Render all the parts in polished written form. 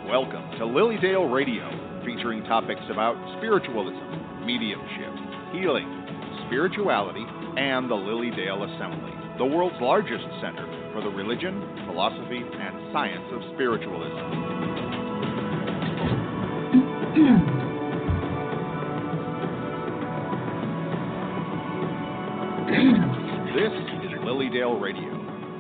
Welcome to Lilydale Radio, featuring topics about spiritualism, mediumship, healing, spirituality, and the Lilydale Assembly, the world's largest center for the religion, philosophy, and science of spiritualism. This is Lilydale Radio.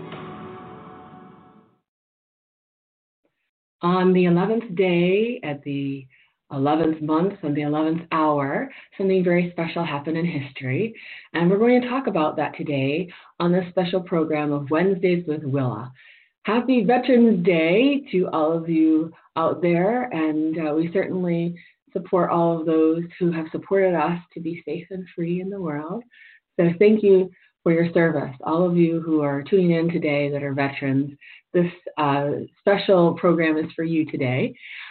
On the 11th day, at the 11th month, on the 11th hour, something very special happened in history. And we're going to talk about that today on this special program of Wednesdays with Willa. Happy Veterans Day to all of you out there. And we certainly support all of those who have supported us to be safe and free in the world. So thank you for your service. All of you who are tuning in today that are veterans, this special program is for you today.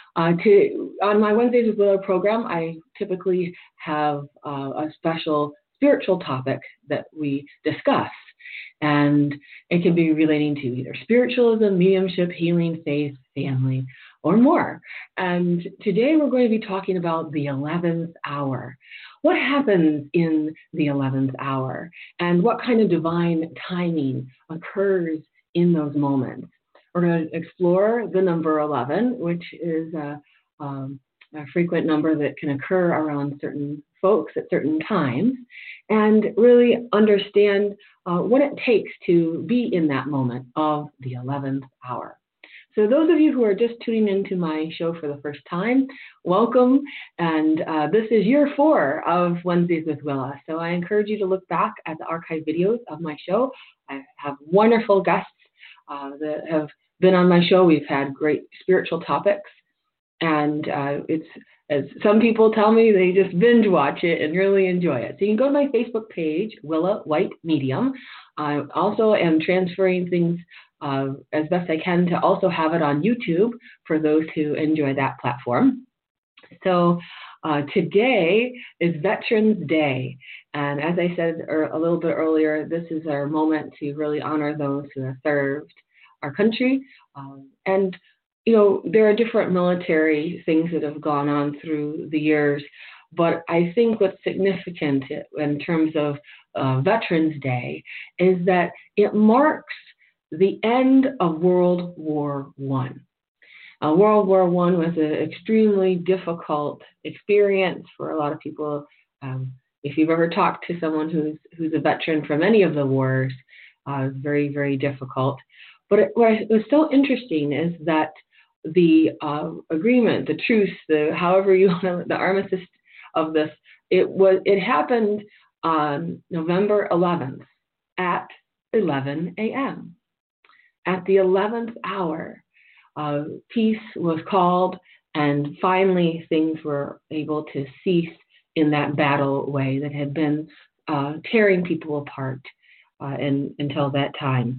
On my Wednesdays with Willa program, I typically have a special spiritual topic that we discuss. And it can be relating to either spiritualism, mediumship, healing, faith, family, or more. And today we're going to be talking about the 11th hour. What happens in the 11th hour? And what kind of divine timing occurs in those moments? We're going to explore the number 11, which is a frequent number that can occur around certain folks at certain times, and really understand what it takes to be in that moment of the 11th hour. So those of you who are just tuning into my show for the first time, welcome. And this is year 4 of Wednesdays with Willa. So I encourage you to look back at the archive videos of my show. I have wonderful guests that have been on my show. We've had great spiritual topics, and it's, as some people tell me, they just binge watch it and really enjoy it. So you can go to my Facebook page, Willa White Medium. I also am transferring things as best I can to also have it on YouTube for those who enjoy that platform. So today is Veterans Day. And as I said a little bit earlier, this is our moment to really honor those who have served our country. And, you know, there are different military things that have gone on through the years. But I think what's significant in terms of Veterans Day is that it marks the end of World War I. World War I was an extremely difficult experience for a lot of people. If you've ever talked to someone who's a veteran from any of the wars, very, very difficult. But what was so interesting is that the agreement, the truce, however you want to, the armistice of this, it happened on November 11th at 11 a.m. At the 11th hour, peace was called, and finally things were able to cease in that battle way that had been tearing people apart until that time.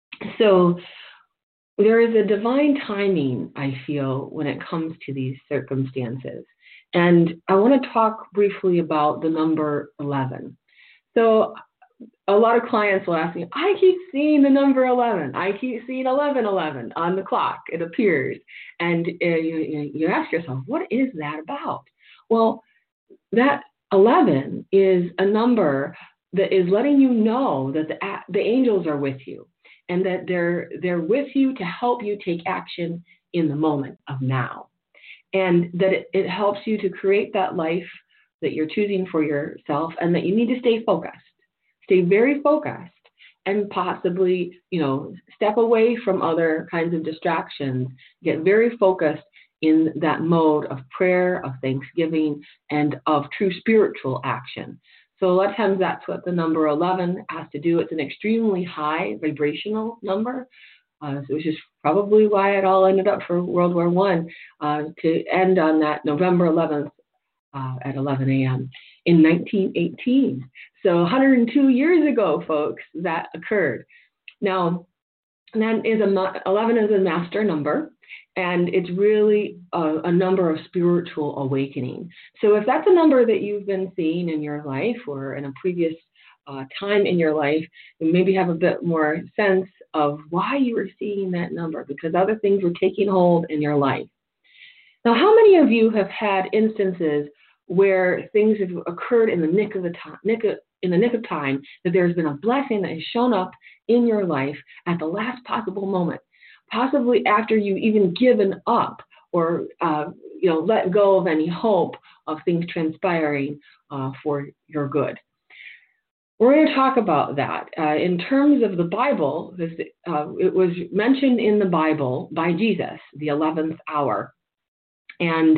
So there is a divine timing, I feel, when it comes to these circumstances. And I want to talk briefly about the number 11. So a lot of clients will ask me, I keep seeing the number 11. I keep seeing 1111 on the clock. It appears. And you ask yourself, what is that about? Well, that 11 is a number that is letting you know that the angels are with you, and that they're with you to help you take action in the moment of now. And that it helps you to create that life that you're choosing for yourself, and that you need to stay focused. Stay very focused, and possibly, step away from other kinds of distractions. Get very focused in that mode of prayer, of thanksgiving, and of true spiritual action. So a lot of times that's what the number 11 has to do. It's an extremely high vibrational number, which is probably why it all ended up for World War I, to end on that November 11th at 11 a.m. in 1918. So 102 years ago, folks, that occurred. Now, that is 11 is a master number, and it's really a number of spiritual awakening. So if that's a number that you've been seeing in your life or in a previous time in your life, you maybe have a bit more sense of why you were seeing that number, because other things were taking hold in your life. Now, how many of you have had instances where things have occurred in the nick of time, that there's been a blessing that has shown up in your life at the last possible moment, possibly after you've even given up or let go of any hope of things transpiring for your good? We're going to talk about that. In terms of the Bible, it was mentioned in the Bible by Jesus, the 11th hour. And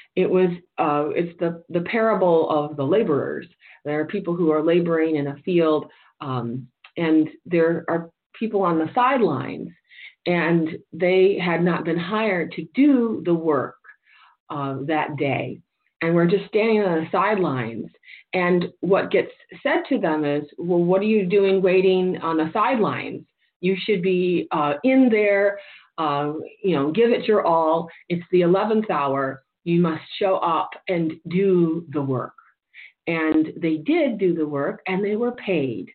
it's the parable of the laborers. There are people who are laboring in a field, and there are people on the sidelines, and they had not been hired to do the work that day. And we're just standing on the sidelines. And what gets said to them is, well, what are you doing waiting on the sidelines? You should be in there, give it your all. It's the 11th hour. You must show up and do the work. And they did do the work, and they were paid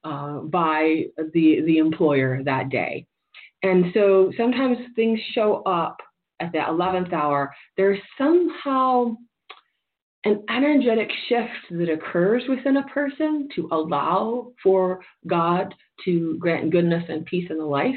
by the employer that day. And so sometimes things show up at that 11th hour. There's somehow an energetic shift that occurs within a person to allow for God to grant goodness and peace in the life.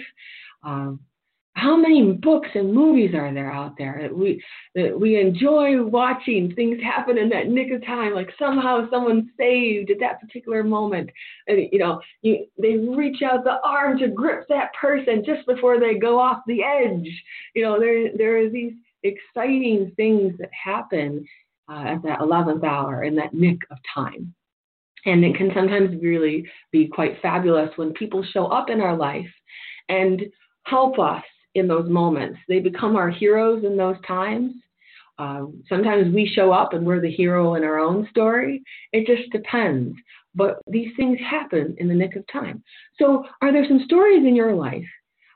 How many books and movies are there out there that we enjoy watching things happen in that nick of time, like somehow someone's saved at that particular moment. And, they reach out the arm to grip that person just before they go off the edge. There are these exciting things that happen at that 11th hour in that nick of time. And it can sometimes really be quite fabulous when people show up in our life and help us in those moments. They become our heroes in those times. Sometimes we show up and we're the hero in our own story. It just depends. But these things happen in the nick of time. So are there some stories in your life,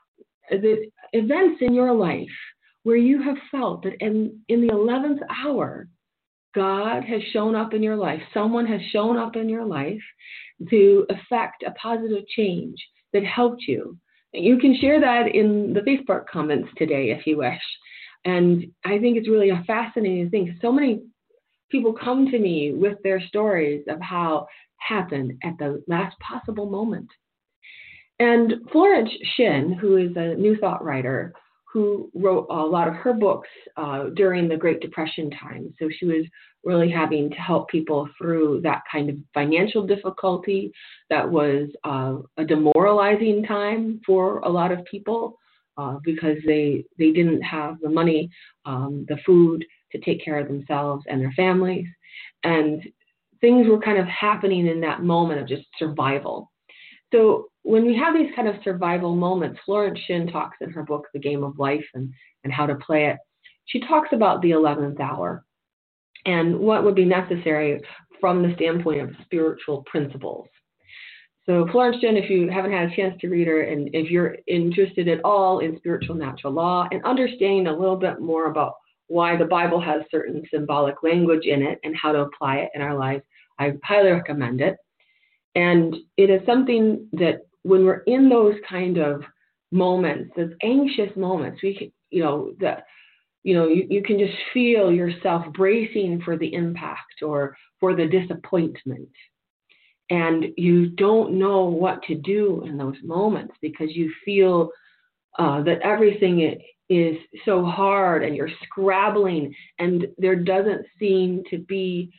events in your life, where you have felt that in the 11th hour, God has shown up in your life, someone has shown up in your life to effect a positive change that helped you? You can share that in the Facebook comments today if you wish. And I think it's really a fascinating thing. So many people come to me with their stories of how it happened at the last possible moment. And Florence Shinn, who is a New Thought writer, who wrote a lot of her books during the Great Depression time. So she was really having to help people through that kind of financial difficulty that was a demoralizing time for a lot of people because they didn't have the money, the food to take care of themselves and their families. And things were kind of happening in that moment of just survival. So when we have these kind of survival moments, Florence Shinn talks in her book, The Game of Life, and how to play it. She talks about the 11th hour and what would be necessary from the standpoint of spiritual principles. So Florence Shinn, if you haven't had a chance to read her, and if you're interested at all in spiritual natural law and understanding a little bit more about why the Bible has certain symbolic language in it and how to apply it in our lives, I highly recommend it. And it is something that when we're in those kind of moments, those anxious moments, you can just feel yourself bracing for the impact or for the disappointment. And you don't know what to do in those moments because you feel that everything is so hard and you're scrabbling and there doesn't seem to be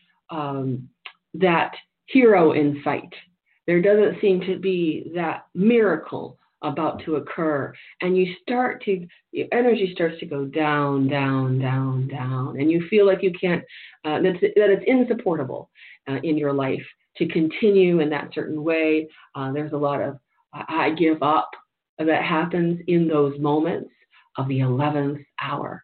that hero in sight. There doesn't seem to be that miracle about to occur. And your energy starts to go down, down, down, down. And you feel like you can't, that it's insupportable in your life to continue in that certain way. There's a lot of, I give up that happens in those moments of the 11th hour.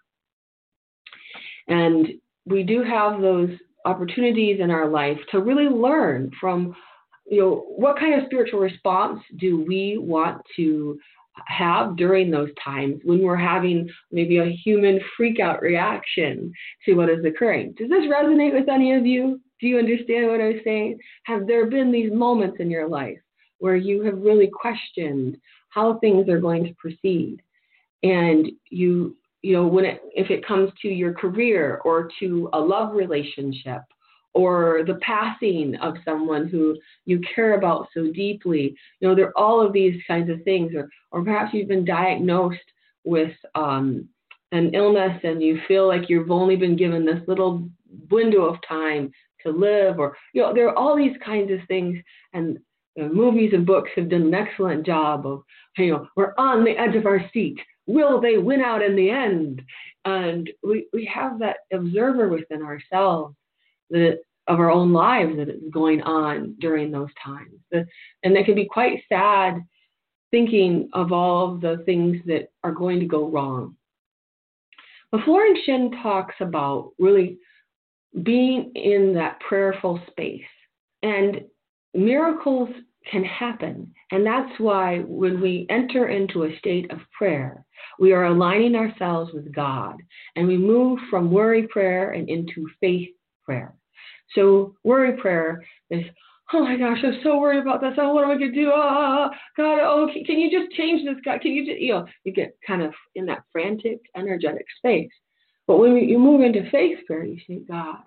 And we do have those opportunities in our life to really learn from, what kind of spiritual response do we want to have during those times when we're having maybe a human freak out reaction to what is occurring. Does this resonate with any of you? Do you understand what I'm saying? Have there been these moments in your life where you have really questioned how things are going to proceed? And you if it comes to your career or to a love relationship or the passing of someone who you care about so deeply, there are all of these kinds of things, or perhaps you've been diagnosed with an illness and you feel like you've only been given this little window of time to live, or there are all these kinds of things, and movies and books have done an excellent job of, we're on the edge of our seat. Will they win out in the end? And we have that observer within ourselves of our own lives that is going on during those times. And that can be quite sad, thinking of all of the things that are going to go wrong. But Florence Shinn talks about really being in that prayerful space, and miracles can happen. And that's why when we enter into a state of prayer, we are aligning ourselves with God, and we move from worry prayer and into faith prayer. So worry prayer is, oh my gosh, I'm so worried about this. Oh, what am I going to do? Oh, God, can you just change this? God, can you just, you get kind of in that frantic, energetic space. But when you move into faith prayer, you say, God,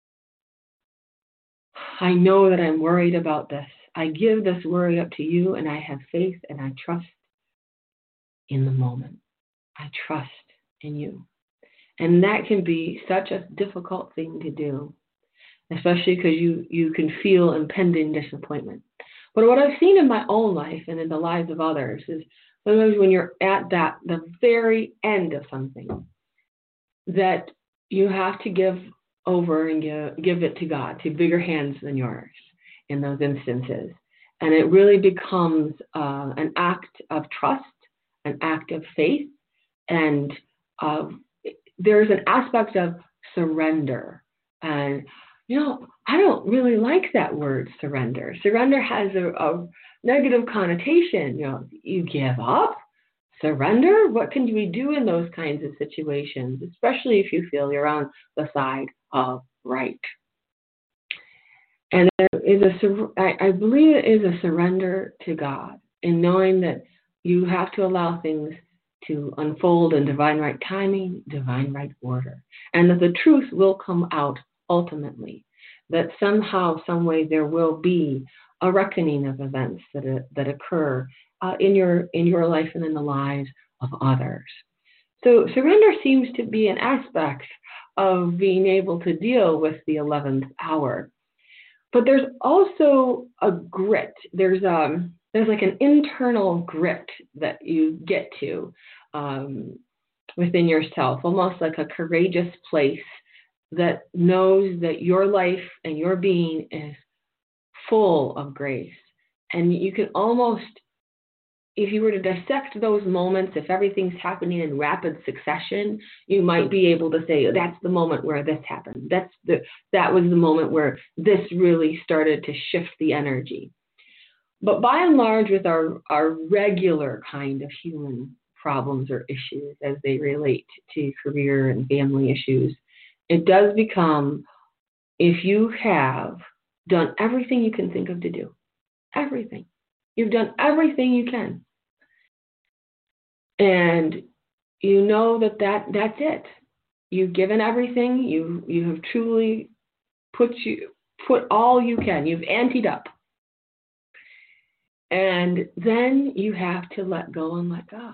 I know that I'm worried about this. I give this worry up to you, and I have faith and I trust in the moment. I trust in you. And that can be such a difficult thing to do, especially because you can feel impending disappointment. But what I've seen in my own life and in the lives of others is sometimes when you're at the very end of something, that you have to give over and give it to God, to bigger hands than yours in those instances. And it really becomes an act of trust, an act of faith, and there's an aspect of surrender. And, I don't really like that word, surrender. Surrender has a negative connotation. You give up? Surrender? What can we do in those kinds of situations, especially if you feel you're on the side of right? And there is I believe it is a surrender to God, in knowing that you have to allow things to unfold in divine right timing, divine right order, and that the truth will come out ultimately, that somehow, some way, there will be a reckoning of events that occur in your life and in the lives of others. So surrender seems to be an aspect of being able to deal with the 11th hour. But there's also a grit. There's like an internal grit that you get to within yourself, almost like a courageous place that knows that your life and your being is full of grace. And you can almost, if you were to dissect those moments, if everything's happening in rapid succession, you might be able to say, that's the moment where this happened. That was the moment where this really started to shift the energy. But by and large, with our regular kind of human problems or issues as they relate to career and family issues, it does become, if you have done everything you can think of to do, everything. You've done everything you can. And you know that's it. You've given everything. You have truly put all you can. You've anteed up. And then you have to let go and let God.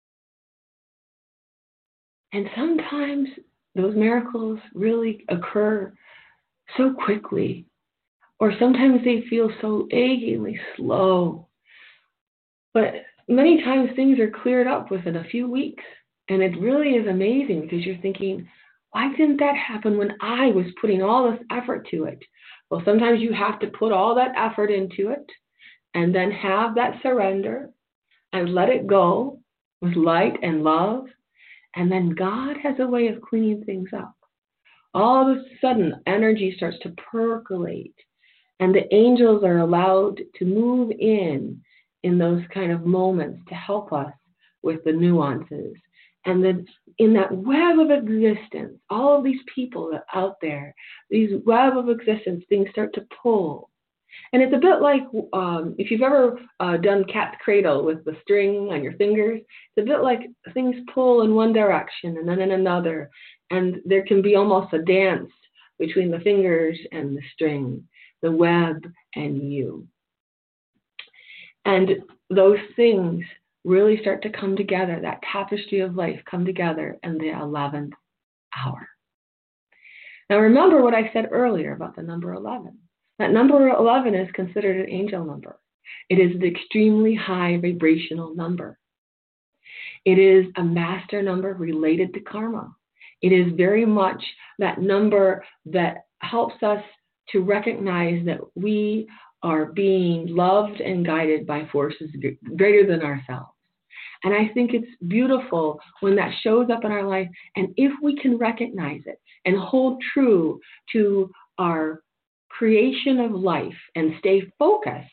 And sometimes those miracles really occur so quickly, or sometimes they feel so achingly slow. But many times things are cleared up within a few weeks, and it really is amazing because you're thinking, why didn't that happen when I was putting all this effort to it? Well, sometimes you have to put all that effort into it and then have that surrender and let it go with light and love. And then God has a way of cleaning things up. All of a sudden, energy starts to percolate, and the angels are allowed to move in those kind of moments to help us with the nuances. And then in that web of existence, all of these people out there, these web of existence, things start to pull. And it's a bit like if you've ever done cat's cradle with the string on your fingers, it's a bit like things pull in one direction and then in another. And there can be almost a dance between the fingers and the string, the web and you. And those things really start to come together, that tapestry of life come together in the 11th hour. Now remember what I said earlier about the number 11. That number 11 is considered an angel number. It is an extremely high vibrational number. It is a master number related to karma. It is very much that number that helps us to recognize that we are being loved and guided by forces greater than ourselves. And I think it's beautiful when that shows up in our life. And if we can recognize it and hold true to our creation of life and stay focused,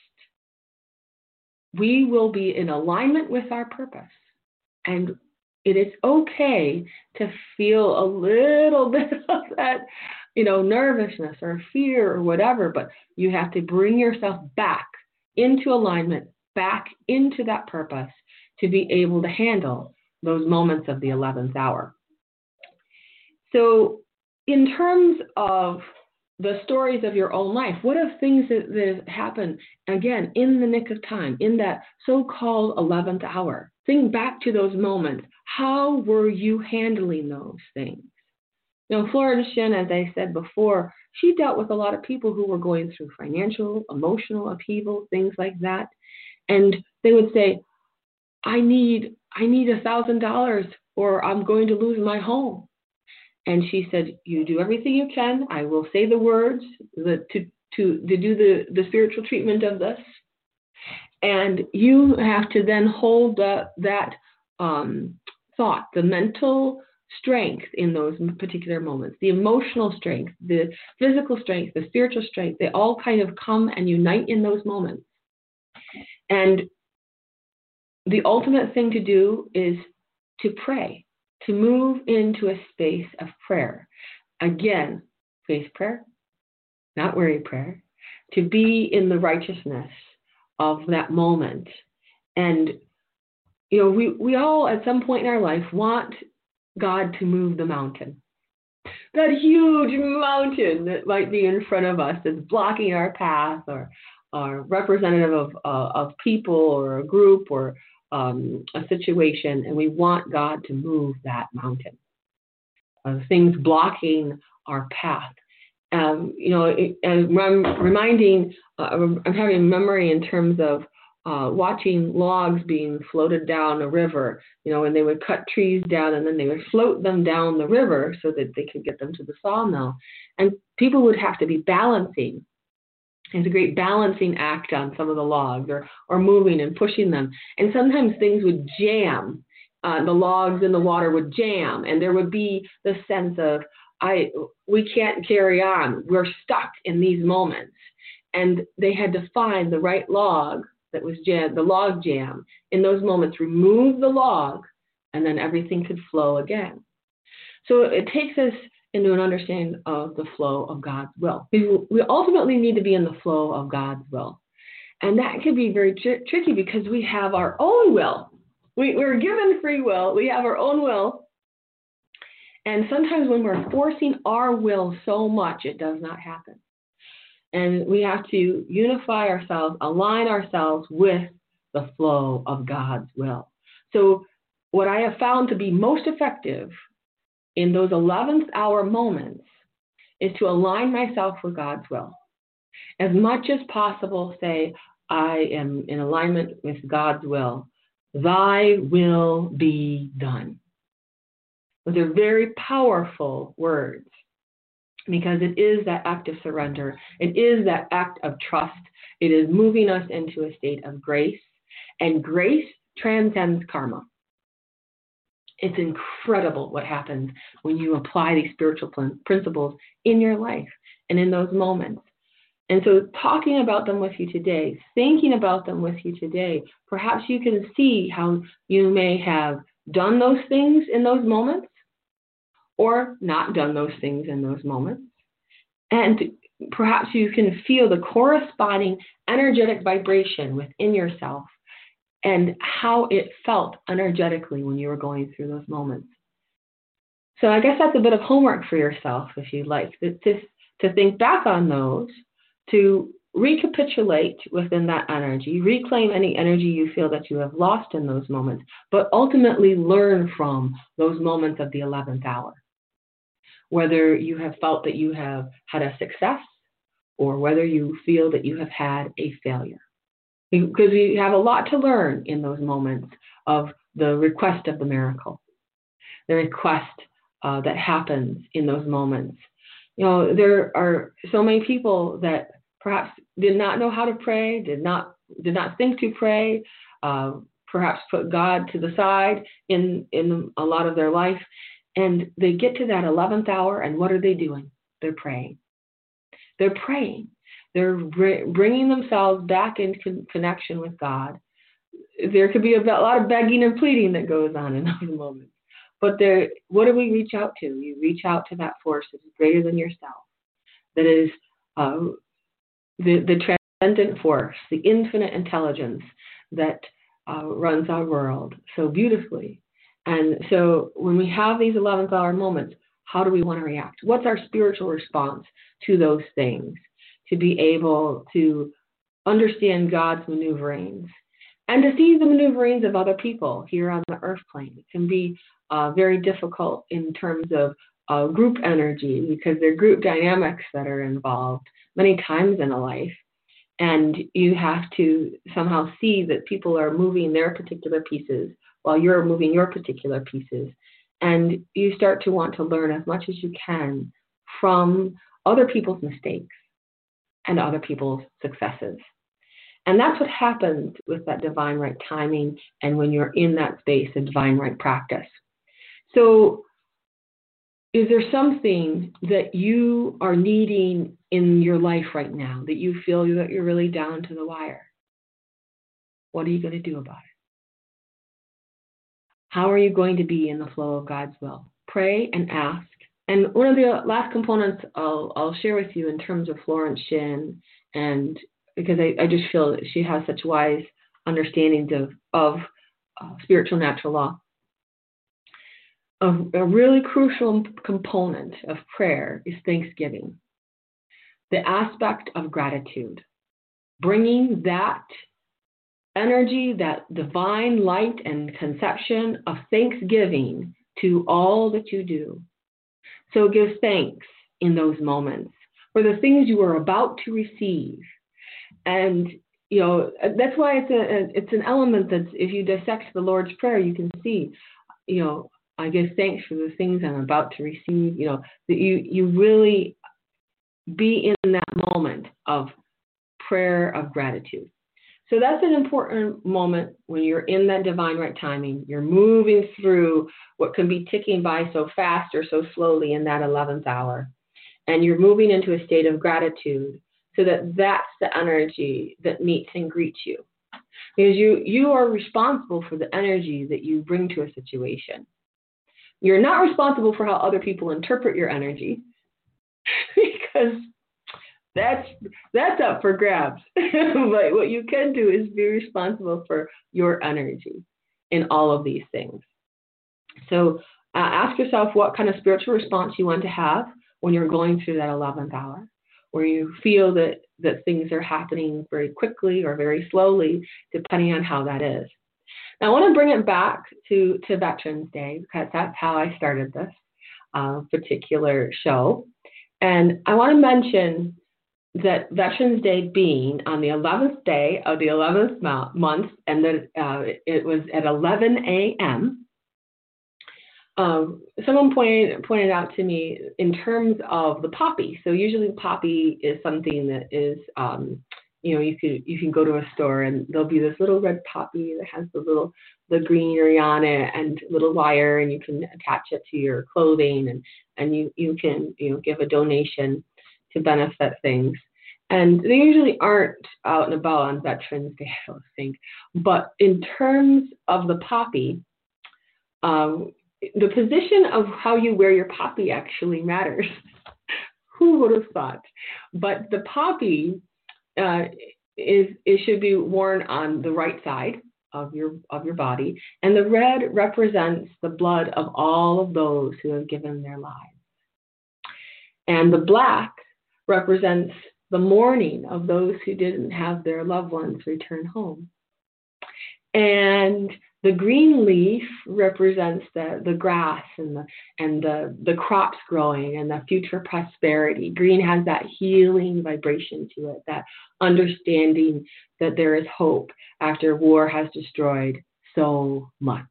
we will be in alignment with our purpose. And it is okay to feel a little bit of that, nervousness or fear or whatever, but you have to bring yourself back into alignment, back into that purpose to be able to handle those moments of the 11th hour. So in terms of the stories of your own life, what are things that happen, again, in the nick of time, in that so-called 11th hour? Think back to those moments. How were you handling those things? Florida Shin, as I said before, she dealt with a lot of people who were going through financial, emotional upheaval, things like that. And they would say, I need $1,000 or I'm going to lose my home. And she said, you do everything you can. I will say the words to do the spiritual treatment of this. And you have to then hold that thought, the mental strength in those particular moments, the emotional strength, the physical strength, the spiritual strength. They all kind of come and unite in those moments. And the ultimate thing to do is to pray, to move into a space of prayer. Again, faith prayer, not worry prayer, to be in the righteousness of that moment. And, we all at some point in our life want God to move the mountain. That huge mountain that might be in front of us that's blocking our path or representative of people or a group or a situation, and we want God to move that mountain. Things blocking our path. I'm reminding, I'm having a memory in terms of watching logs being floated down a river, and they would cut trees down and then they would float them down the river so that they could get them to the sawmill. And people would have to be balancing. It's a great balancing act on some of the logs or moving and pushing them. And sometimes things would jam. The logs in the water would jam, and there would be the sense of, we can't carry on. We're stuck in these moments. And they had to find the right log that was the log jam. In those moments, remove the log, and then everything could flow again. So it takes us into an understanding of the flow of God's will. We ultimately need to be in the flow of God's will. And that can be very tricky because we have our own will. We're given free will. We have our own will. And sometimes when we're forcing our will so much, it does not happen. And we have to unify ourselves, align ourselves with the flow of God's will. So what I have found to be most effective in those 11th hour moments is to align myself with God's will. As much as possible, say, I am in alignment with God's will. Thy will be done. Those are very powerful words because it is that act of surrender. It is that act of trust. It is moving us into a state of grace, and grace transcends karma. It's incredible what happens when you apply these spiritual principles in your life and in those moments. And so talking about them with you today, thinking about them with you today, perhaps you can see how you may have done those things in those moments or not done those things in those moments. And perhaps you can feel the corresponding energetic vibration within yourself and how it felt energetically when you were going through those moments. So I guess that's a bit of homework for yourself, if you'd like, to think back on those, to recapitulate within that energy, reclaim any energy you feel that you have lost in those moments, but ultimately learn from those moments of the 11th hour. Whether you have felt that you have had a success or whether you feel that you have had a failure. Because we have a lot to learn in those moments of the request of the miracle, the request that happens in those moments. You know, there are so many people that perhaps did not know how to pray, did not think to pray, perhaps put God to the side in a lot of their life, and they get to that 11th hour, and what are they doing? They're praying. They're praying. They're bringing themselves back into connection with God. There could be a lot of begging and pleading that goes on in those moments. But what do we reach out to? You reach out to that force that is greater than yourself, that is the transcendent force, the infinite intelligence that runs our world so beautifully. And so when we have these 11th hour moments, how do we want to react? What's our spiritual response to those things? To be able to understand God's maneuverings and to see the maneuverings of other people here on the earth plane. It can be very difficult in terms of group energy because there are group dynamics that are involved many times in a life. And you have to somehow see that people are moving their particular pieces while you're moving your particular pieces. And you start to want to learn as much as you can from other people's mistakes and other people's successes. And that's what happens with that divine right timing and when you're in that space of divine right practice. So is there something that you are needing in your life right now that you feel that you're really down to the wire? What are you going to do about it? How are you going to be in the flow of God's will? Pray and ask. And one of the last components I'll share with you in terms of Florence Shinn, and because I just feel that she has such wise understandings of spiritual natural law. A really crucial component of prayer is thanksgiving, the aspect of gratitude, bringing that energy, that divine light and conception of thanksgiving to all that you do. So give thanks in those moments for the things you are about to receive. And, you know, that's why it's an element that if you dissect the Lord's Prayer, you can see, you know, I give thanks for the things I'm about to receive, you know, that you really be in that moment of prayer of gratitude. So that's an important moment when you're in that divine right timing. You're moving through what can be ticking by so fast or so slowly in that 11th hour. And you're moving into a state of gratitude so that that's the energy that meets and greets you. Because you are responsible for the energy that you bring to a situation. You're not responsible for how other people interpret your energy because that's up for grabs. But what you can do is be responsible for your energy in all of these things. So ask yourself what kind of spiritual response you want to have when you're going through that 11th hour, where you feel that things are happening very quickly or very slowly, depending on how that is. Now, I want to bring it back to Veterans Day because that's how I started this particular show. And I want to mention that Veterans Day being on the 11th day of the 11th month, and that it was at 11 a.m., someone pointed out to me in terms of the poppy. So usually the poppy is something that is, you know, you can go to a store and there'll be this little red poppy that has the greenery on it and little wire, and you can attach it to your clothing, and you can, you know, give a donation to benefit things. And they usually aren't out and about on Veterans Day, I don't think. But in terms of the poppy, the position of how you wear your poppy actually matters Who would have thought? But the poppy it should be worn on the right side of your body, and the red represents the blood of all of those who have given their lives. And the black represents the mourning of those who didn't have their loved ones return home. And the green leaf represents the grass and the crops growing and the future prosperity. Green has that healing vibration to it, that understanding that there is hope after war has destroyed so much.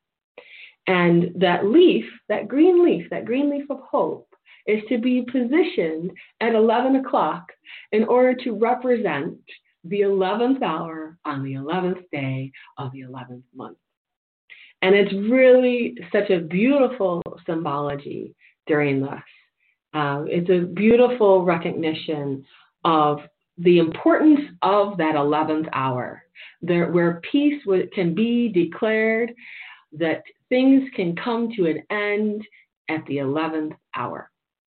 And that leaf, that green leaf of hope, is to be positioned at 11 o'clock in order to represent the 11th hour on the 11th day of the 11th month. And it's really such a beautiful symbology during this. It's a beautiful recognition of the importance of that 11th hour, where peace can be declared, that things can come to an end at the 11th hour.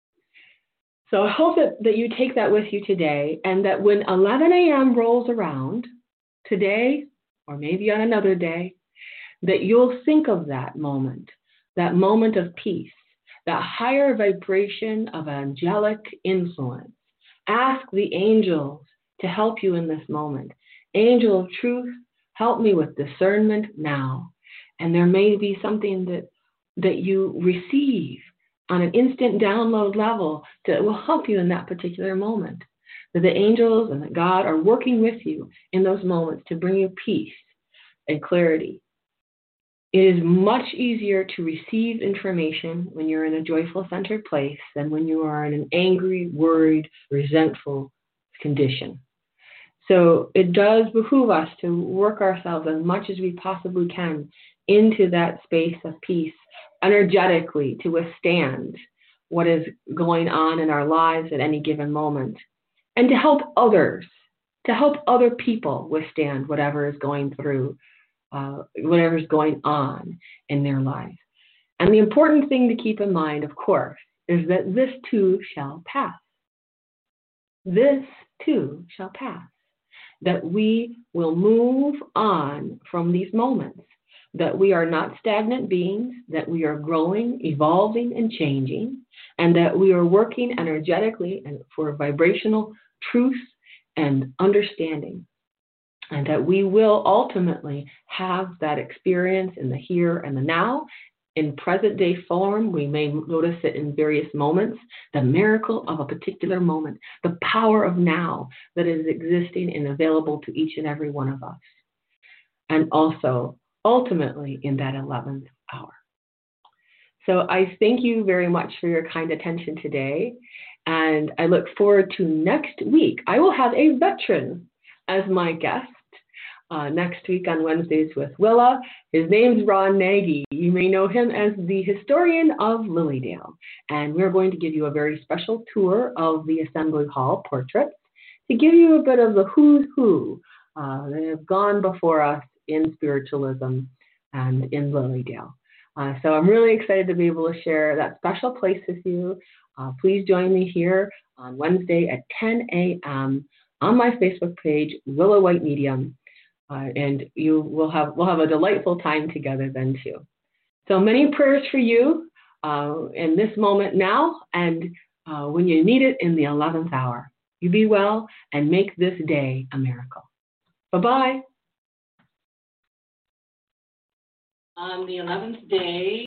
So I hope that you take that with you today, and that when 11 a.m. rolls around today, or maybe on another day, that you'll think of that moment of peace, that higher vibration of angelic influence. Ask the angels to help you in this moment. Angel of truth, help me with discernment now. And there may be something that you receive on an instant download level that will help you in that particular moment. That the angels and that God are working with you in those moments to bring you peace and clarity. It is much easier to receive information when you're in a joyful centered place than when you are in an angry, worried, resentful condition. So it does behoove us to work ourselves as much as we possibly can into that space of peace energetically to withstand what is going on in our lives at any given moment, and to help others, to help other people withstand whatever is going through, whatever is going on in their lives. And the important thing to keep in mind, of course, is that this too shall pass. This too shall pass. That we will move on from these moments. That we are not stagnant beings, that we are growing, evolving, and changing, and that we are working energetically and for vibrational truth and understanding, and that we will ultimately have that experience in the here and the now. In present day form, we may notice it in various moments, the miracle of a particular moment, the power of now that is existing and available to each and every one of us. And also, ultimately, in that 11th hour. So I thank you very much for your kind attention today. And I look forward to next week. I will have a veteran as my guest next week on Wednesdays with Willa. His name's Ron Nagy. You may know him as the historian of Lilydale. And we're going to give you a very special tour of the Assembly Hall portraits to give you a bit of the who's who that have gone before us in spiritualism and in Lilydale. So I'm really excited to be able to share that special place with you. Please join me here on Wednesday at 10 a.m. on my Facebook page, Willa White Medium, and we'll have a delightful time together then too. So many prayers for you in this moment now, and when you need it in the 11th hour. You be well and make this day a miracle. Bye-bye. On the 11th day,